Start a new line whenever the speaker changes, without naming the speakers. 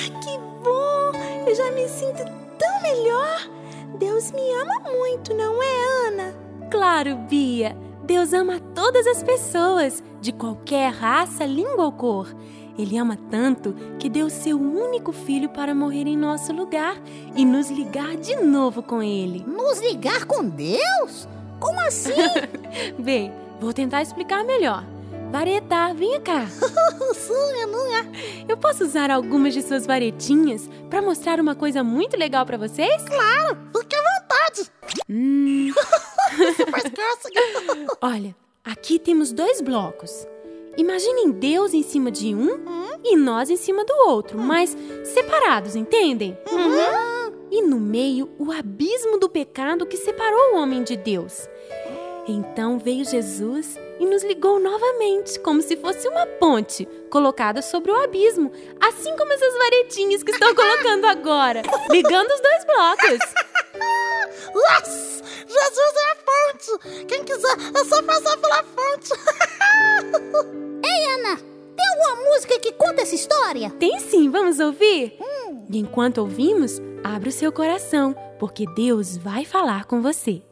Que bom! Eu já me sinto tão melhor. Deus me ama muito, não é, Ana?
Claro, Bia. Deus ama todas as pessoas, de qualquer raça, língua ou cor. Ele ama tanto que deu seu único filho para morrer em nosso lugar e nos ligar de novo com Ele.
Nos ligar com Deus? Como assim?
Bem, vou tentar explicar melhor. Vareta, venha cá. Eu posso usar algumas de suas varetinhas para mostrar uma coisa muito legal para vocês?
Claro, fique à vontade. Você faz graça.
Olha, aqui temos 2 blocos. Imaginem Deus em cima de um e nós em cima do outro, mas separados, entendem? E no meio, o abismo do pecado que separou o homem de Deus. Então veio Jesus e nos ligou novamente, como se fosse uma ponte colocada sobre o abismo, assim como essas varetinhas que estou colocando agora, ligando os 2 blocos.
Nossa, Jesus é a fonte. Quem quiser é só passar pela fonte. Ei, Ana, tem alguma música que conta essa história?
Tem sim, vamos ouvir? E enquanto ouvimos, abra o seu coração, porque Deus vai falar com você.